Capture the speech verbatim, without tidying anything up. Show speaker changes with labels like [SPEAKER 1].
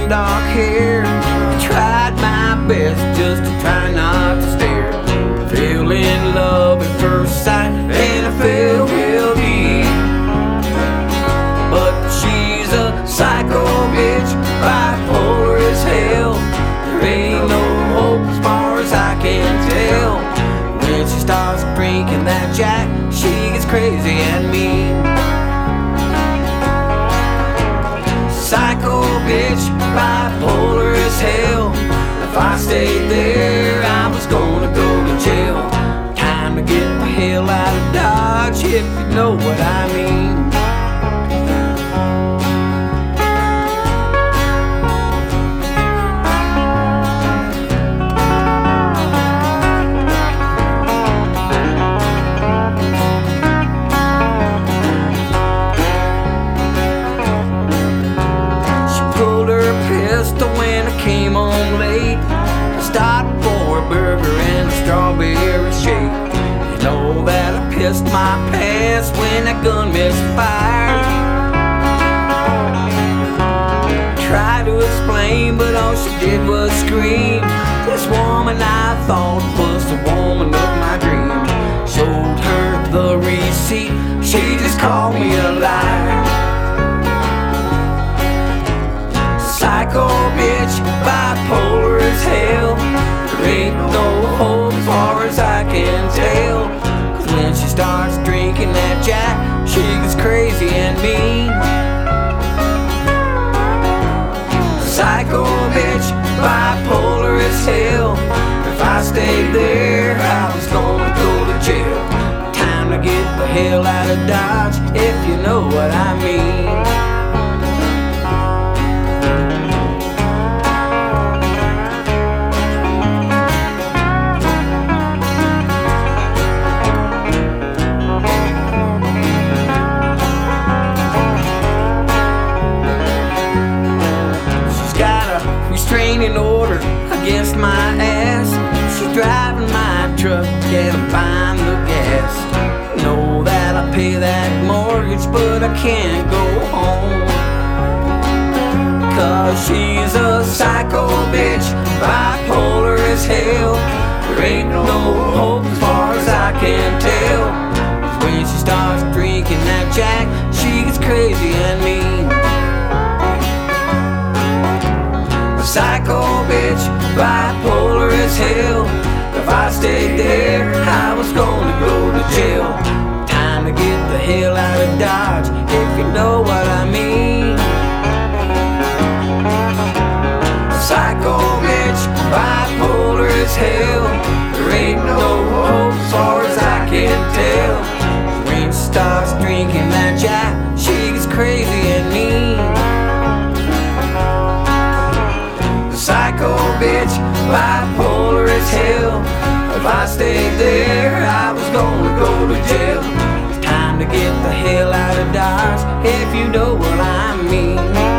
[SPEAKER 1] dark hair. Tried my best just to try not to stare. Fell in love at first sight, and I fell real deep. But she's a psycho bitch, bipolar as hell. There ain't no hope as far as I can tell. When she starts drinking that Jack, she gets crazy and mean. Psycho bitch, bipolar as hell. If I stayed there, I was gonna go to jail. Time to get the hell out of Dodge, if you know what I mean. When I came home late, I stopped for a burger and a strawberry shake. You know that I pissed my pants when that gun misfired. Tried to explain, but all she did was scream. This woman I thought was the woman of my dream. Showed her the receipt, she just called me a liar. Psycho bitch, bipolar as hell. There ain't no hope as far as I can tell. Cause when she starts drinking that Jack, she gets crazy and mean. Psycho bitch, bipolar as hell. If I stayed there, I was gonna go to jail. Time to get the hell out of Dodge, if you know what I mean. Restraining order against my ass. She's driving my truck and I'm buying the gas. Know that I pay that mortgage, but I can't go home. Cause she's a psycho bitch, bipolar as hell. There ain't no hope as far as I can tell. Cause when she starts drinking that Jack, she gets crazy and mean. Psycho bitch, bipolar as hell. If I stayed there, I was gonna go to jail. Time to get the hell out of Dodge, if you know what I mean. Psycho bitch, bipolar as hell. There ain't no hope as far as I can tell. When she starts drinking that Jack, she gets crazy and mean. Psycho bitch, bipolar as hell. If I stayed there, I was gonna go to jail. It's time to get the hell out of Dodge, if you know what I mean.